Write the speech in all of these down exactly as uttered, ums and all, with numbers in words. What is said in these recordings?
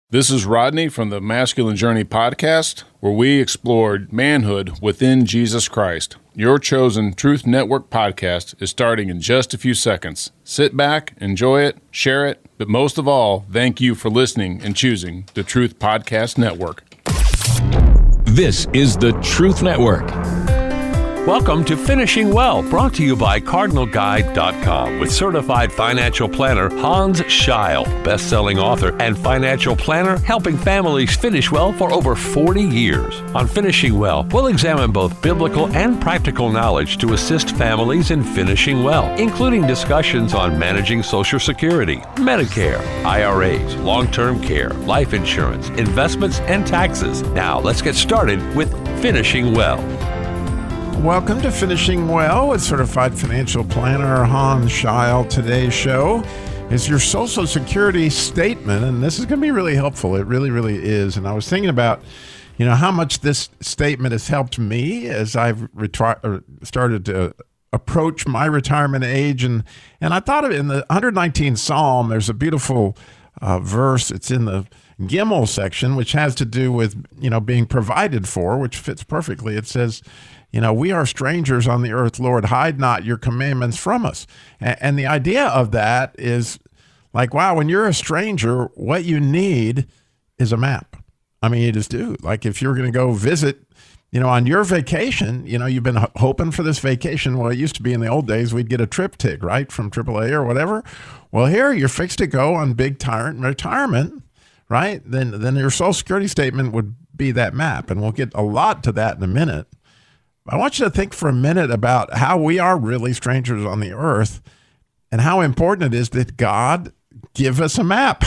This is Rodney from the Masculine Journey podcast, where we explored manhood within Jesus Christ. Your chosen Truth Network podcast is starting in just a few seconds. Sit back, enjoy it, share it, but most of all, thank you for listening and choosing the Truth Podcast Network. This is the Truth Network. Welcome to Finishing Well, brought to you by Cardinal Guide dot com with certified financial planner Hans Scheil, best-selling author and financial planner helping families finish well for over forty years. On Finishing Well, we'll examine both biblical and practical knowledge to assist families in finishing well, including discussions on managing Social Security, Medicare, I R As, long-term care, life insurance, investments, and taxes. Now, let's get started with Finishing Well. Welcome to Finishing Well with certified financial planner Hans Scheil. Today's show is your Social Security statement, and this is going to be really helpful. It really, really is. And I was thinking about, you know, how much this statement has helped me as I've retri- started to approach my retirement age. And, and I thought of it in the one nineteenth Psalm, there's a beautiful uh, verse. It's in the Gimel section, which has to do with, you know, being provided for, which fits perfectly. It says, you know, we are strangers on the earth, Lord, hide not your commandments from us. And, and the idea of that is like, wow, when you're a stranger, what you need is a map. I mean, you just do. Like if you're going to go visit, you know, on your vacation, you know, you've been hoping for this vacation. Well, it used to be in the old days, we'd get a TripTik, right, from triple A or whatever. Well, here you're fixed to go on big tyrant retirement, right? Then, then your Social Security statement would be that map. And we'll get a lot to that in a minute. I want you to think for a minute about how we are really strangers on the earth and how important it is that God give us a map.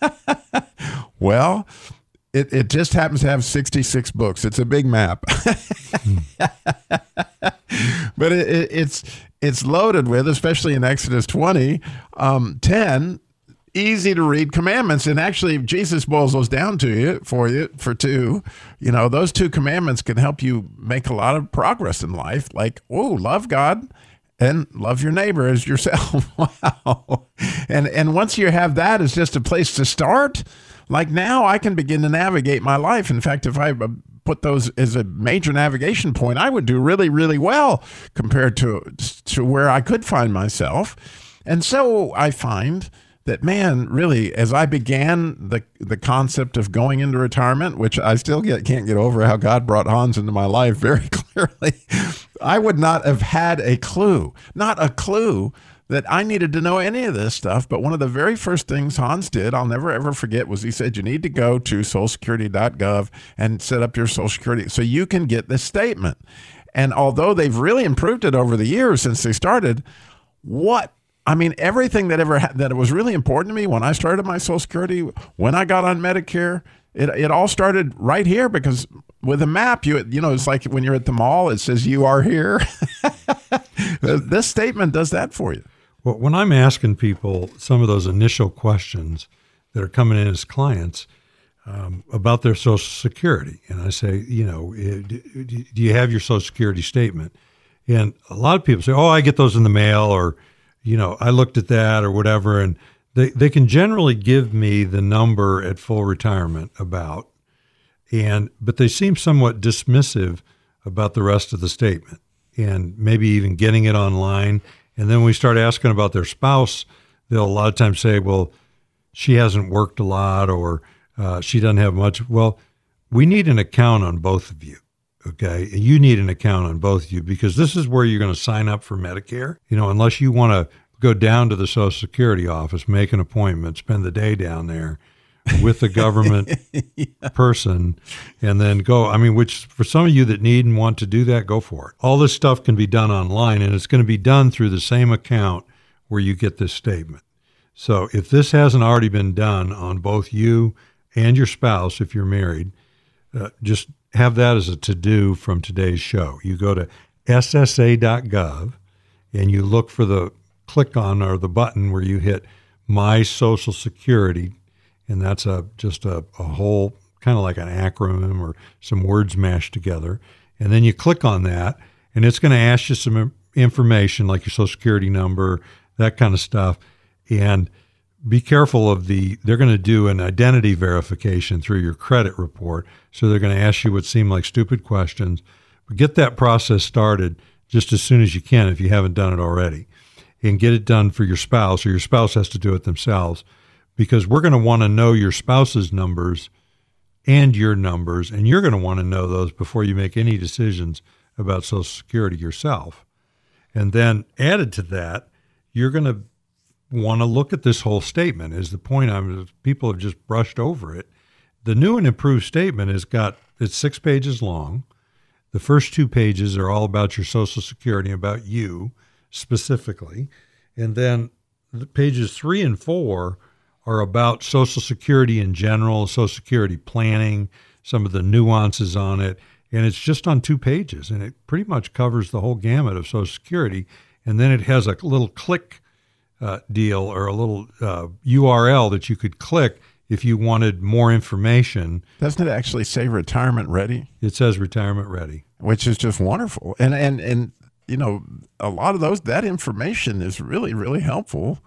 Well, it, it just happens to have sixty-six books. It's a big map. But it, it, it's it's loaded with, especially in Exodus twenty, um, ten easy to read commandments. And actually, Jesus boils those down to you for you for two. You know, those two commandments can help you make a lot of progress in life. Like, oh, love God and love your neighbor as yourself. Wow. And and once you have that as just a place to start, like now I can begin to navigate my life. In fact, if I put those as a major navigation point, I would do really, really well compared to to where I could find myself. And so I find that, man, really, as I began the the concept of going into retirement, which I still get, can't get over how God brought Hans into my life very clearly, I would not have had a clue, not a clue that I needed to know any of this stuff. But one of the very first things Hans did, I'll never, ever forget, was he said, you need to go to social security dot gov and set up your Social Security so you can get this statement. And although they've really improved it over the years since they started, what I mean, everything that ever ha- that was really important to me when I started my Social Security, when I got on Medicare, it it all started right here, because with a map, you you know, it's like when you're at the mall, it says you are here. This statement does that for you. Well, when I'm asking people some of those initial questions that are coming in as clients um, about their Social Security, and I say, you know, do you have your Social Security statement? And a lot of people say, oh, I get those in the mail, or you know, I looked at that or whatever, and they, they can generally give me the number at full retirement about, and but they seem somewhat dismissive about the rest of the statement and maybe even getting it online. And then we start asking about their spouse, they'll a lot of times say, well, she hasn't worked a lot, or uh, she doesn't have much. Well, we need an account on both of you. Okay, you need an account on both of you, because this is where you're going to sign up for Medicare. You know, unless you want to go down to the Social Security office, make an appointment, spend the day down there with the government yeah. person, and then go. I mean, which for some of you that need and want to do that, go for it. All this stuff can be done online, and it's going to be done through the same account where you get this statement. So if this hasn't already been done on both you and your spouse, if you're married, uh, just have that as a to-do from today's show. You go to S S A dot gov and you look for the click on or the button where you hit My Social Security, and that's a just a, a whole kind of like an acronym or some words mashed together. And then you click on that, and it's going to ask you some information like your Social Security number, that kind of stuff. And be careful of the, they're going to do an identity verification through your credit report. So they're going to ask you what seem like stupid questions, but get that process started just as soon as you can if you haven't done it already, and get it done for your spouse, or your spouse has to do it themselves, because we're going to want to know your spouse's numbers and your numbers, and you're going to want to know those before you make any decisions about Social Security yourself. And then added to that, you're going to want to look at this whole statement. Is the point I'm, people have just brushed over it. The new and improved statement has got, it's six pages long. The first two pages are all about your Social Security, about you specifically. And then the pages three and four are about Social Security in general, Social Security planning, some of the nuances on it. And it's just on two pages, and it pretty much covers the whole gamut of Social Security. And then it has a little click uh, deal, or a little uh, U R L that you could click if you wanted more information. Doesn't it actually say retirement ready? It says retirement ready, which is just wonderful. And, and, and, you know, a lot of those, that information is really, really helpful.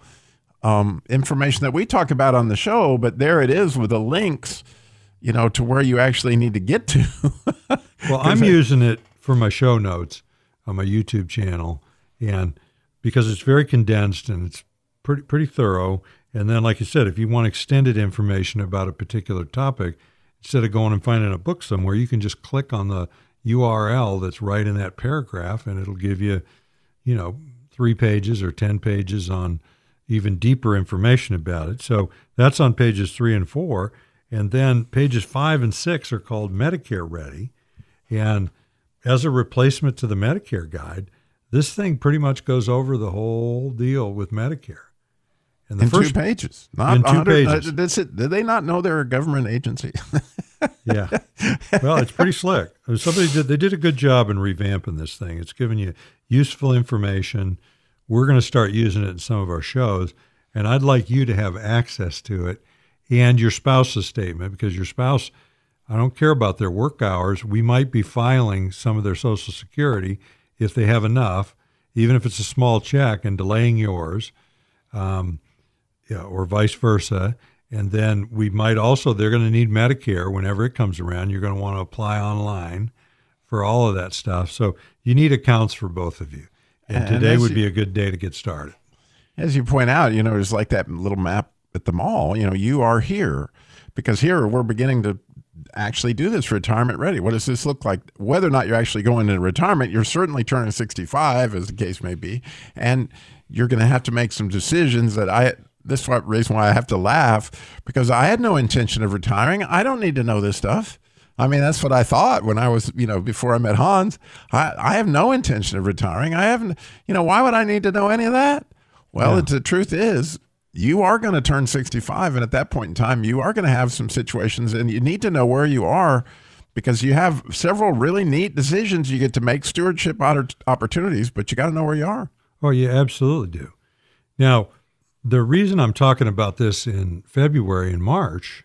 Um, information that we talk about on the show, but there it is with the links, you know, to where you actually need to get to. Well, I'm I, using it for my show notes on my YouTube channel, and because it's very condensed and it's pretty, pretty thorough. And then, like you said, if you want extended information about a particular topic, instead of going and finding a book somewhere, you can just click on the U R L that's right in that paragraph, and it'll give you, you know, three pages or ten pages on even deeper information about it. So that's on pages three and four. And then pages five and six are called Medicare Ready. And as a replacement to the Medicare guide, this thing pretty much goes over the whole deal with Medicare. And the in first, two pages. Not in two pages. Uh, that's it. Did they not know they're a government agency? Yeah. Well, it's pretty slick. Somebody did, they did a good job in revamping this thing. It's giving you useful information. We're going to start using it in some of our shows, and I'd like you to have access to it and your spouse's statement, because your spouse, I don't care about their work hours. We might be filing some of their Social Security if they have enough, even if it's a small check, and delaying yours, um, yeah, or vice versa. And then we might also, they're going to need Medicare whenever it comes around. You're going to want to apply online for all of that stuff. So you need accounts for both of you. And, and today would be a good day to get started. As you point out, you know, it's like that little map at the mall. You know, you are here, because here we're beginning to actually do this retirement ready. What does this look like? Whether or not you're actually going into retirement, you're certainly turning sixty-five, as the case may be, and you're going to have to make some decisions that I, this is the reason why I have to laugh, because I had no intention of retiring. I don't need to know this stuff. I mean, that's what I thought when I was, you know, before I met Hans. I, I have no intention of retiring. I haven't, you know, why would I need to know any of that? Well, yeah. The truth is, you are going to turn sixty-five, and at that point in time, you are going to have some situations, and you need to know where you are, because you have several really neat decisions you get to make, stewardship opportunities, but you got to know where you are. Oh, you absolutely do. Now, the reason I'm talking about this in February and March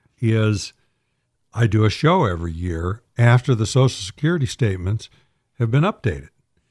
is I do a show every year after the Social Security statements have been updated.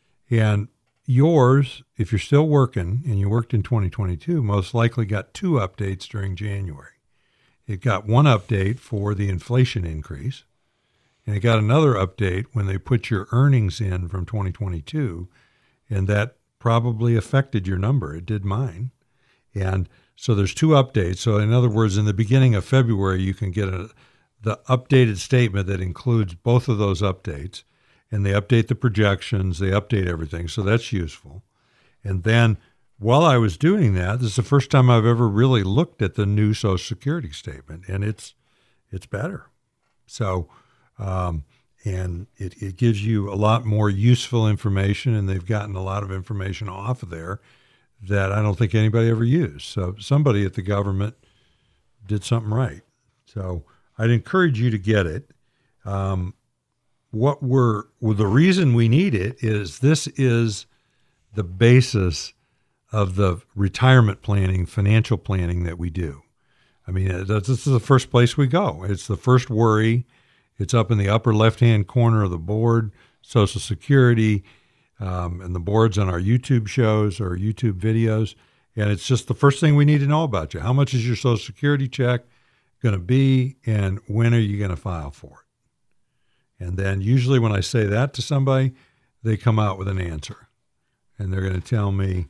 And yours, if you're still working and you worked in twenty twenty-two, most likely got two updates during January. It got one update for the inflation increase, and it got another update when they put your earnings in from twenty twenty-two, and that probably affected your number. It did mine. And so there's two updates. So in other words, in the beginning of February, you can get a, the updated statement that includes both of those updates. And they update the projections, they update everything. So that's useful. And then while I was doing that, this is the first time I've ever really looked at the new Social Security statement, and it's it's better. So, um, and it, it gives you a lot more useful information, and they've gotten a lot of information off of there that I don't think anybody ever used. So somebody at the government did something right. So I'd encourage you to get it. Um, What we're, well, the reason we need it is this is the basis of the retirement planning, financial planning that we do. I mean, this is the first place we go. It's the first worry. It's up in the upper left-hand corner of the board, Social Security, um, and the boards on our YouTube shows or YouTube videos. And it's just the first thing we need to know about you. How much is your Social Security check going to be, and when are you going to file for it? And then usually when I say that to somebody, they come out with an answer. And they're going to tell me,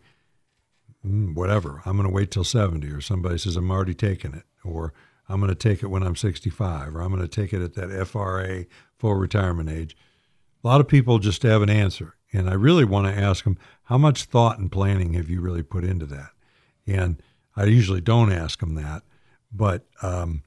mm, whatever, I'm going to wait till seventy. Or somebody says, I'm already taking it. Or I'm going to take it when I'm sixty-five. Or I'm going to take it at that F R A, full retirement age. A lot of people just have an answer. And I really want to ask them, how much thought and planning have you really put into that? And I usually don't ask them that, but um,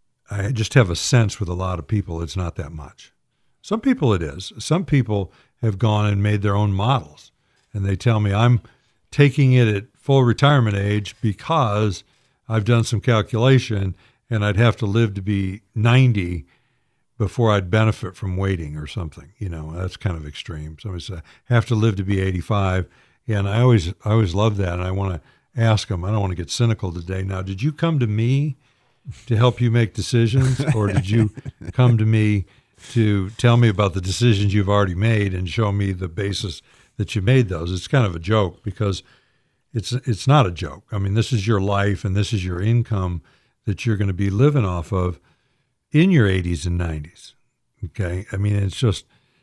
I just have a sense with a lot of people it's not that much. Some people it is. Some people have gone and made their own models, and they tell me I'm taking it at full retirement age because I've done some calculation and I'd have to live to be ninety before I'd benefit from waiting or something. You know, that's kind of extreme. Somebody said, have to live to be eighty-five. And I always, I always love that. And I want to ask them, I don't want to get cynical today. Now, did you come to me to help you make decisions, or did you come to me to tell me about the decisions you've already made and show me the basis that you made those? It's kind of a joke because it's, it's not a joke. I mean, this is your life and this is your income that you're going to be living off of in your eighties and nineties. Okay. I mean, it's just,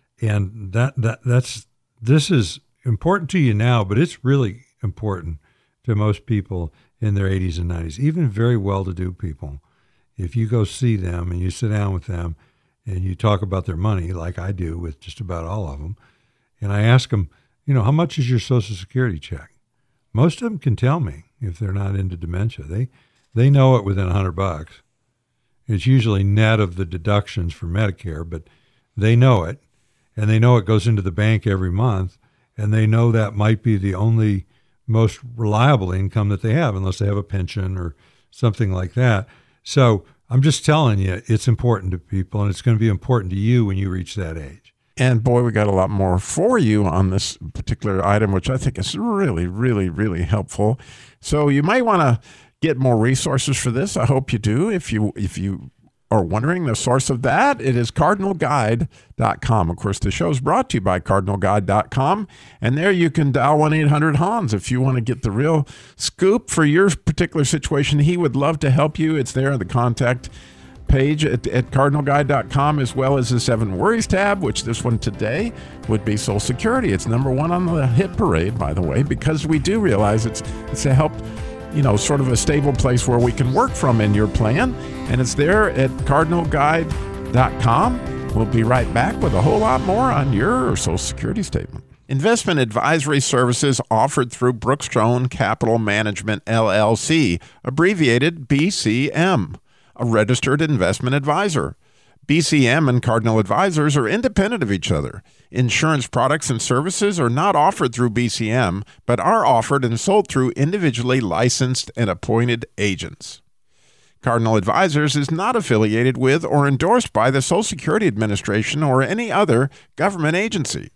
and that, that, that's, this is important to you now, but it's really important to most people in their eighties and nineties, even very well-to-do people. If you go see them and you sit down with them and you talk about their money, like I do with just about all of them, and I ask them, you know, how much is your Social Security check? Most of them can tell me if they're not into dementia. They they know it within a hundred bucks. It's usually net of the deductions for Medicare, but they know it, and they know it goes into the bank every month, and they know that might be the only most reliable income that they have, unless they have a pension or something like that. So I'm just telling you, it's important to people, and it's going to be important to you when you reach that age. And boy, we got a lot more for you on this particular item, which I think is really, really, really helpful. So you might want to get more resources for this. I hope you do. If you if you are wondering the source of that, it is cardinal guide dot com. Of course, the show is brought to you by cardinal guide dot com, and there you can dial one eight hundred Hans if you want to get the real scoop for your particular situation. He would love to help you. It's there in the contact page at, at cardinal guide dot com, as well as the Seven Worries tab, which this one today would be Social Security. It's number one on the hit parade, by the way, because we do realize it's it's to help, you know, sort of a stable place where we can work from in your plan. And it's there at cardinal guide dot com. We'll be right back with a whole lot more on your Social Security statement. Investment advisory services offered through Brookstone Capital Management, L L C, abbreviated B C M, a registered investment advisor. B C M and Cardinal Advisors are independent of each other. Insurance products and services are not offered through B C M, but are offered and sold through individually licensed and appointed agents. Cardinal Advisors is not affiliated with or endorsed by the Social Security Administration or any other government agency.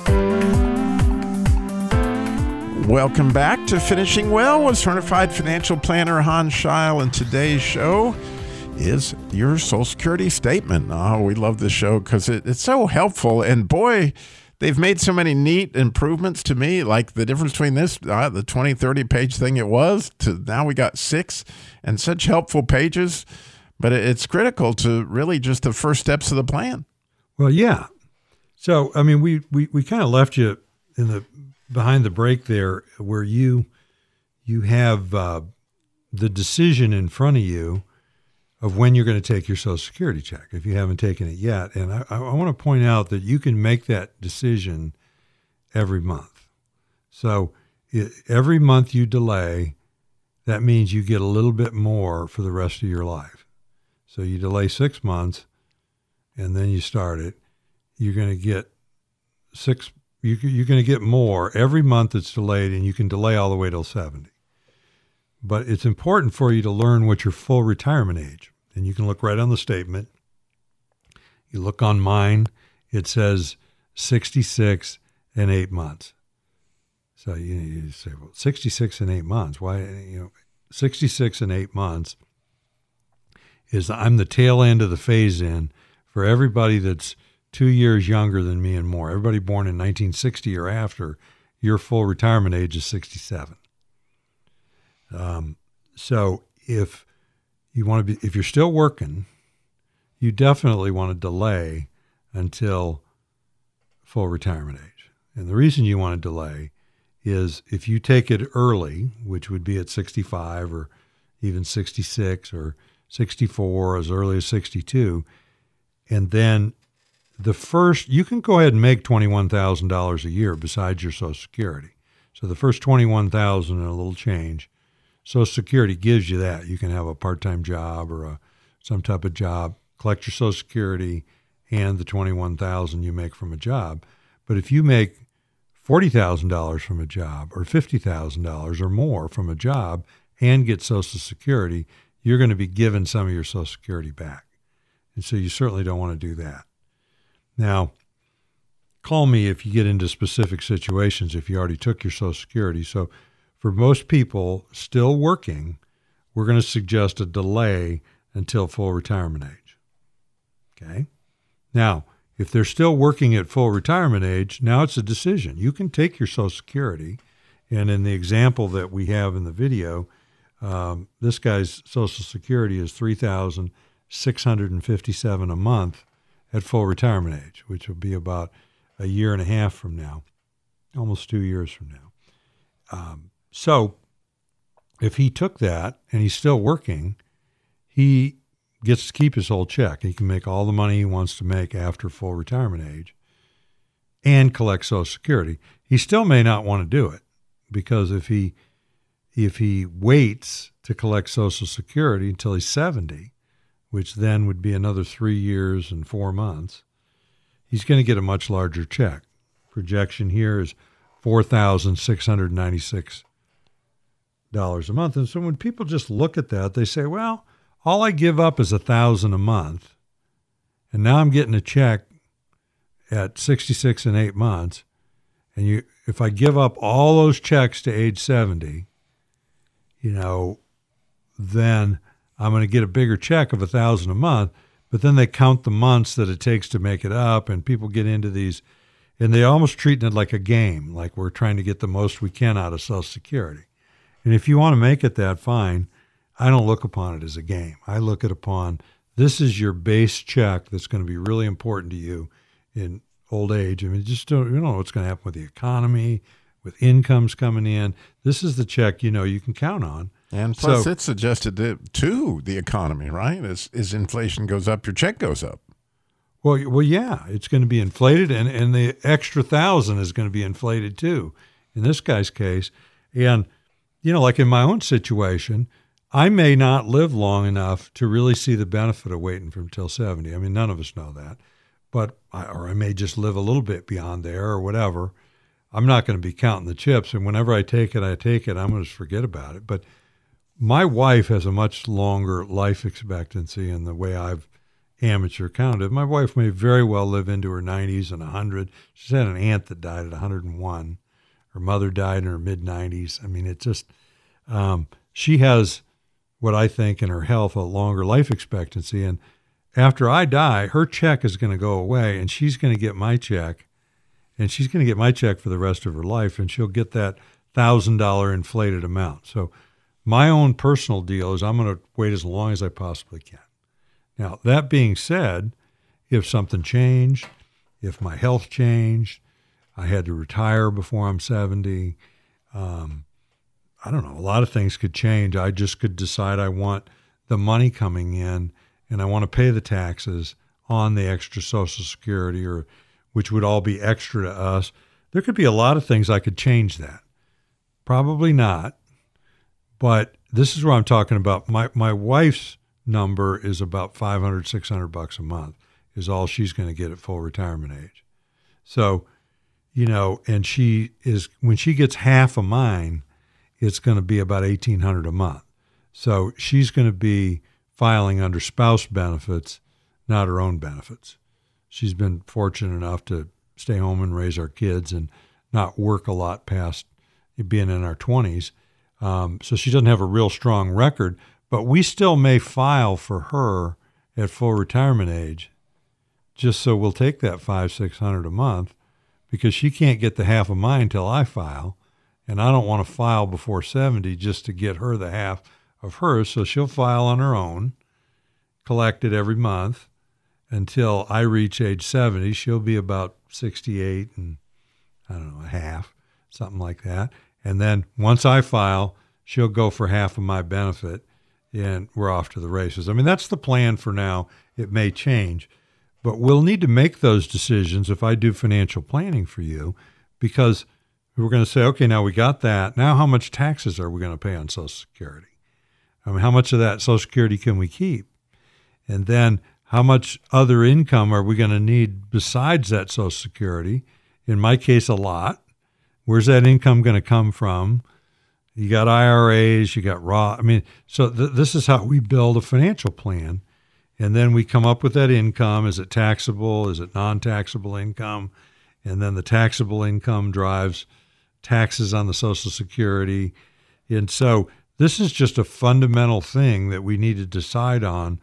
Welcome back to Finishing Well with Certified Financial Planner Hans Scheil, and today's show is your Social Security statement. Oh, we love this show because it, it's so helpful. And boy, they've made so many neat improvements to me, like the difference between this, uh, the twenty, thirty page thing it was, to now we got six and such helpful pages. But it's critical to really just the first steps of the plan. Well, yeah. So, I mean, we, we, we kind of left you in the behind the break there where you, you have uh, the decision in front of you of when you're going to take your Social Security check, if you haven't taken it yet. And I, I want to point out that you can make that decision every month. So it, every month you delay, that means you get a little bit more for the rest of your life. So you delay six months and then you start it, you're going to get six, you, you're going to get more every month it's delayed, and you can delay all the way till seventy. But it's important for you to learn what your full retirement age. And you can look right on the statement. You look on mine, it says sixty-six and eight months. So you, you say, well, sixty-six and eight months. Why, you know, sixty-six and eight months is I'm the tail end of the phase in for everybody that's two years younger than me and more. Everybody born in nineteen sixty or after, your full retirement age is sixty-seven. Um, so if you want to be, if you're still working, you definitely want to delay until full retirement age. And the reason you want to delay is if you take it early, which would be at sixty-five or even sixty-six or sixty-four, as early as sixty-two, and then the first, you can go ahead and make twenty-one thousand dollars a year besides your Social Security. So the first twenty-one thousand dollars and a little change, Social Security gives you that. You can have a part-time job or a some type of job, collect your Social Security and the twenty-one thousand dollars you make from a job. But if you make forty thousand dollars from a job or fifty thousand dollars or more from a job and get Social Security, you're going to be given some of your Social Security back. And so you certainly don't want to do that. Now, call me if you get into specific situations if you already took your Social Security. So for most people still working, we're going to suggest a delay until full retirement age. Okay? Now, if they're still working at full retirement age, now it's a decision. You can take your Social Security, and in the example that we have in the video, um, this guy's Social Security is three thousand six hundred fifty-seven dollars a month at full retirement age, which will be about a year and a half from now, almost two years from now. Um, so if he took that and he's still working, he gets to keep his whole check. He can make all the money he wants to make after full retirement age and collect Social Security. He still may not want to do it because if he if he waits to collect Social Security until he's seventy, which then would be another three years and four months, he's going to get a much larger check. Projection here is four thousand six hundred ninety-six dollars a month. And so when people just look at that, they say, well, all I give up is one thousand dollars a month, and now I'm getting a check at sixty-six and eight months. And you, if I give up all those checks to age seventy, you know, then I'm going to get a bigger check of one thousand dollars a month. But then they count the months that it takes to make it up, and people get into these, and they almost treat it like a game, like we're trying to get the most we can out of Social Security. And if you want to make it that, fine. I don't look upon it as a game. I look at upon, this is your base check that's going to be really important to you in old age. I mean, just don't, you don't know what's going to happen with the economy, with incomes coming in. This is the check you know you can count on. And plus, So- it's adjusted to, to the economy, right? As, as inflation goes up, your check goes up. Well, well, yeah, it's going to be inflated, and, and the extra thousand is going to be inflated too, in this guy's case. And, you know, like in my own situation, I may not live long enough to really see the benefit of waiting for until seventy. I mean, none of us know that. But I, or I may just live a little bit beyond there or whatever. I'm not going to be counting the chips, and whenever I take it, I take it. I'm going to just forget about it. But my wife has a much longer life expectancy in the way I've amateur counted. My wife may very well live into her nineties and one hundred. She's had an aunt that died at one hundred one. Her mother died in her mid-nineties. I mean, it just, um, she has what I think in her health a longer life expectancy. And after I die, her check is going to go away, and she's going to get my check, and she's going to get my check for the rest of her life, and she'll get that one thousand dollars inflated amount. So my own personal deal is I'm going to wait as long as I possibly can. Now, that being said, if something changed, if my health changed, I had to retire before I'm seventy, um, I don't know, a lot of things could change. I just could decide I want the money coming in and I want to pay the taxes on the extra Social Security, or which would all be extra to us. There could be a lot of things I could change that. Probably not. But this is where I'm talking about. My my wife's number is about five hundred, six hundred bucks a month is all she's going to get at full retirement age. So, you know, and she is, when she gets half of mine, it's going to be about eighteen hundred a month. So she's going to be filing under spouse benefits, not her own benefits. She's been fortunate enough to stay home and raise our kids and not work a lot past being in our twenties. Um, so she doesn't have a real strong record, but we still may file for her at full retirement age, just so we'll take that five, six hundred a month, because she can't get the half of mine till I file, and I don't want to file before seventy just to get her the half of hers. So she'll file on her own, collect it every month until I reach age seventy. She'll be about sixty-eight and I don't know, a half, something like that. And then once I file, she'll go for half of my benefit, and we're off to the races. I mean, that's the plan for now. It may change, but we'll need to make those decisions if I do financial planning for you, because we're going to say, okay, now we got that. Now how much taxes are we going to pay on Social Security? I mean, how much of that Social Security can we keep? And then how much other income are we going to need besides that Social Security? In my case, a lot. Where's that income going to come from? You got I R As, you got Roth. I mean, so th- this is how we build a financial plan. And then we come up with that income. Is it taxable? Is it non-taxable income? And then the taxable income drives taxes on the Social Security. And so this is just a fundamental thing that we need to decide on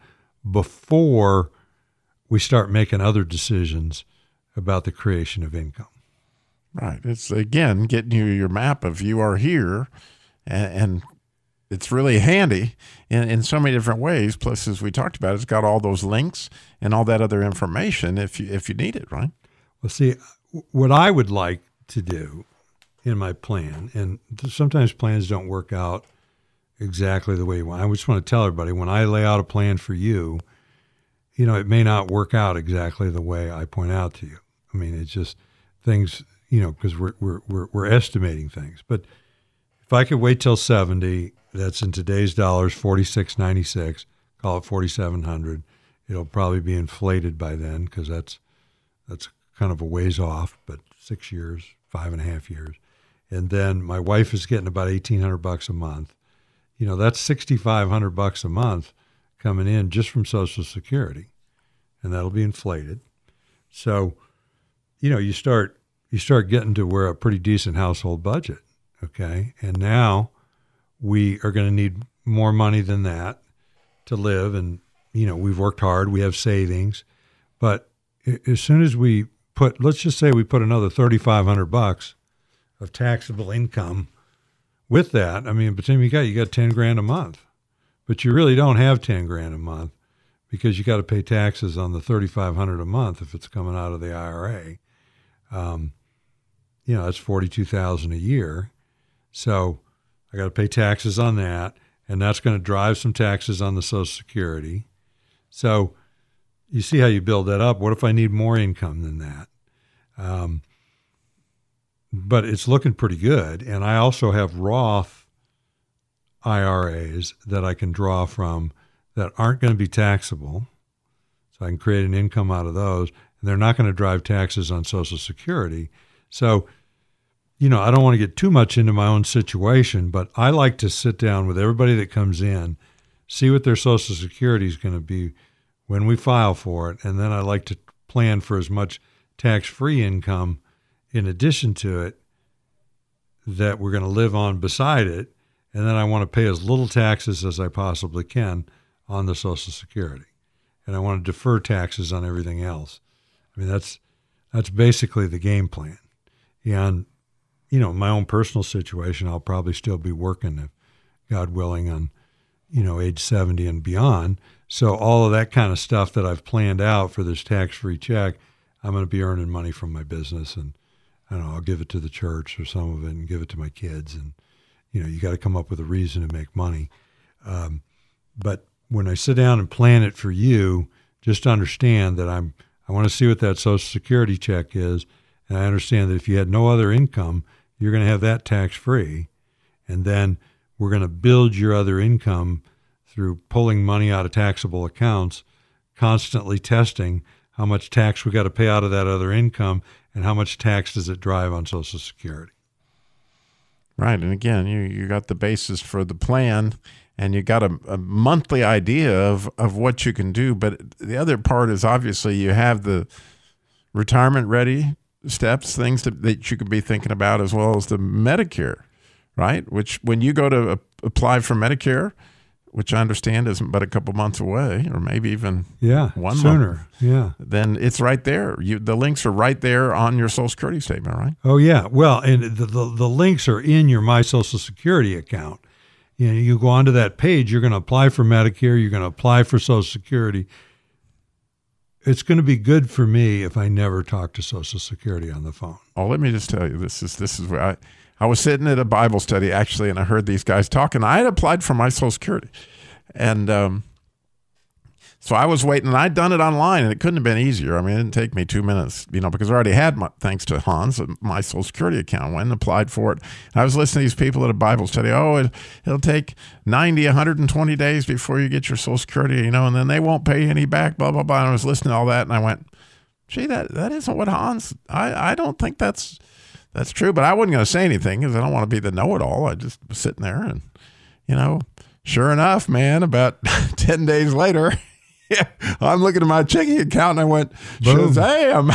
before we start making other decisions about the creation of income. Right. It's, again, getting you your map of you are here, and, and it's really handy in, in so many different ways. Plus, as we talked about, it's got all those links and all that other information if you, if you need it, right? Well, see, what I would like to do in my plan, and sometimes plans don't work out exactly the way you want. I just want to tell everybody, when I lay out a plan for you, you know, it may not work out exactly the way I point out to you. I mean, it's just things, you know, because we're, we're, we're, we're estimating things. But if I could wait till seventy, that's in today's dollars, forty-six ninety-six, call it forty-seven hundred. It'll probably be inflated by then, because that's, that's kind of a ways off, but six years, five and a half years. And then my wife is getting about eighteen hundred bucks a month. You know, that's sixty-five hundred bucks a month coming in just from Social Security, and that'll be inflated. So, you know, you start you start getting to where a pretty decent household budget, okay? And now we are going to need more money than that to live, and, you know, we've worked hard, we have savings, but as soon as we put, let's just say we put another thirty-five hundred bucks of taxable income with that, I mean, between you got you got ten grand a month, but you really don't have ten grand a month, because you got to pay taxes on the thirty-five hundred a month if it's coming out of the I R A. Um, you know, that's forty-two thousand a year. So I got to pay taxes on that, and that's going to drive some taxes on the Social Security. So you see how you build that up. What if I need more income than that? Um, but it's looking pretty good. And I also have Roth I R As that I can draw from that aren't going to be taxable. So I can create an income out of those, and they're not going to drive taxes on Social Security. So, you know, I don't want to get too much into my own situation, but I like to sit down with everybody that comes in, see what their Social Security is going to be when we file for it, and then I like to plan for as much tax-free income in addition to it that we're going to live on beside it, and then I want to pay as little taxes as I possibly can on the Social Security, and I want to defer taxes on everything else. I mean, that's that's basically the game plan. And, you know, my own personal situation, I'll probably still be working, if God willing, on, you know, age seventy and beyond. So all of that kind of stuff that I've planned out for this tax-free check, I'm going to be earning money from my business, and I don't know, I'll give it to the church or some of it and give it to my kids. And, you know, you got to come up with a reason to make money. Um, but when I sit down and plan it for you, just understand that I'm, I want to see what that Social Security check is. And I understand that if you had no other income, you're going to have that tax-free. And then we're going to build your other income through pulling money out of taxable accounts, constantly testing how much tax we got to pay out of that other income and how much tax does it drive on Social Security. Right. And again, you, you got the basis for the plan, and you got a, a monthly idea of, of what you can do. But the other part is obviously you have the retirement ready steps, things that, that you could be thinking about, as well as the Medicare, right? Which when you go to uh, apply for Medicare, which I understand isn't but a couple months away, or maybe even yeah, one sooner. month, yeah, then it's right there. You, the links are right there on your Social Security statement, right? Oh, yeah. Well, and the, the, the links are in your My Social Security account. You know, you go onto that page, you're going to apply for Medicare, you're going to apply for Social Security. It's going to be good for me if I never talk to Social Security on the phone. Oh, let me just tell you, this is this is where I, I was sitting at a Bible study, actually, and I heard these guys talking. I had applied for my Social Security. And um, so I was waiting, and I'd done it online, and it couldn't have been easier. I mean, it didn't take me two minutes, you know, because I already had, my, thanks to Hans, my Social Security account. Went and applied for it. I was listening to these people at a Bible study. Oh, it, it'll take ninety, one hundred twenty days before you get your Social Security, you know, and then they won't pay any back, blah, blah, blah. And I was listening to all that, and I went, gee, that, that isn't what Hans, I, I don't think that's that's true. But I wasn't going to say anything because I don't want to be the know-it-all. I just was sitting there, and, you know, sure enough, man, about ten days later, yeah, I'm looking at my checking account, and I went, Shazam.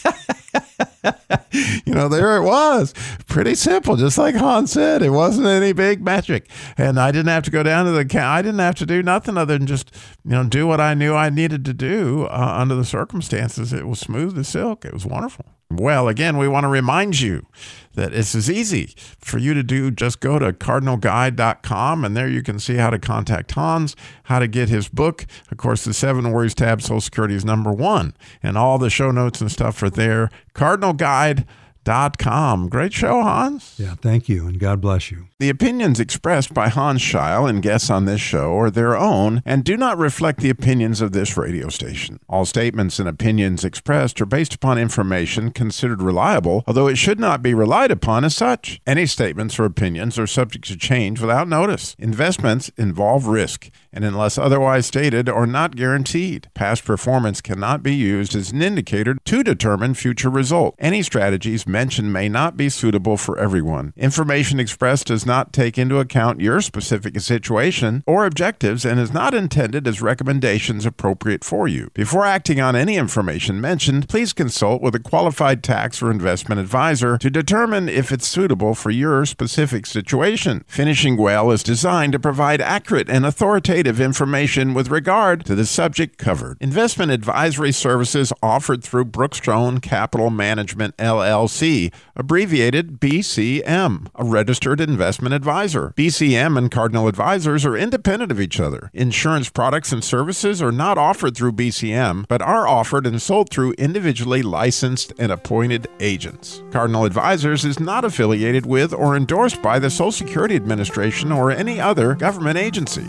You know, there it was. Pretty simple, just like Hans said. It wasn't any big magic. And I didn't have to go down to the account. I didn't have to do nothing other than just, you know, do what I knew I needed to do uh, under the circumstances. It was smooth as silk. It was wonderful. Well, again, we want to remind you that this is easy for you to do. Just go to cardinal guide dot com, and there you can see how to contact Hans, how to get his book. Of course, the Seven Worries tab, Social Security is number one, and all the show notes and stuff are there. cardinal guide dot com. Great show, Hans. Yeah, thank you, and God bless you. The opinions expressed by Hans Scheil and guests on this show are their own and do not reflect the opinions of this radio station. All statements and opinions expressed are based upon information considered reliable, although it should not be relied upon as such. Any statements or opinions are subject to change without notice. Investments involve risk, and unless otherwise stated, are not guaranteed. Past performance cannot be used as an indicator to determine future results. Any strategies mentioned may not be suitable for everyone. Information expressed does not take into account your specific situation or objectives and is not intended as recommendations appropriate for you. Before acting on any information mentioned, please consult with a qualified tax or investment advisor to determine if it's suitable for your specific situation. Finishing Well is designed to provide accurate and authoritative information with regard to the subject covered. Investment advisory services offered through Brookstone Capital Management, L L C, abbreviated B C M, a registered investment advisor. B C M and Cardinal Advisors are independent of each other. Insurance products and services are not offered through B C M, but are offered and sold through individually licensed and appointed agents. Cardinal Advisors is not affiliated with or endorsed by the Social Security Administration or any other government agency.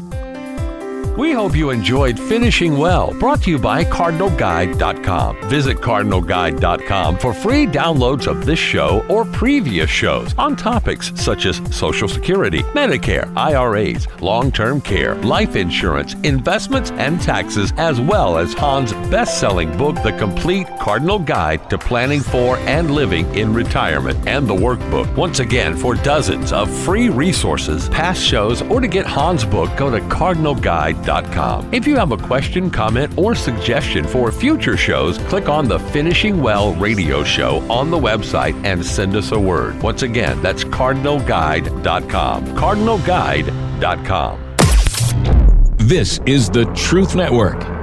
We hope you enjoyed Finishing Well, brought to you by cardinal guide dot com. Visit cardinal guide dot com for free downloads of this show or previous shows on topics such as Social Security, Medicare, I R As, long-term care, life insurance, investments, and taxes, as well as Hans' best-selling book, The Complete Cardinal Guide to Planning for and Living in Retirement, and the workbook. Once again, for dozens of free resources, past shows, or to get Hans' book, go to cardinal guide dot com. If you have a question, comment, or suggestion for future shows, click on the Finishing Well radio show on the website and send us a word. Once again, that's cardinal guide dot com. cardinal guide dot com. This is the Truth Network.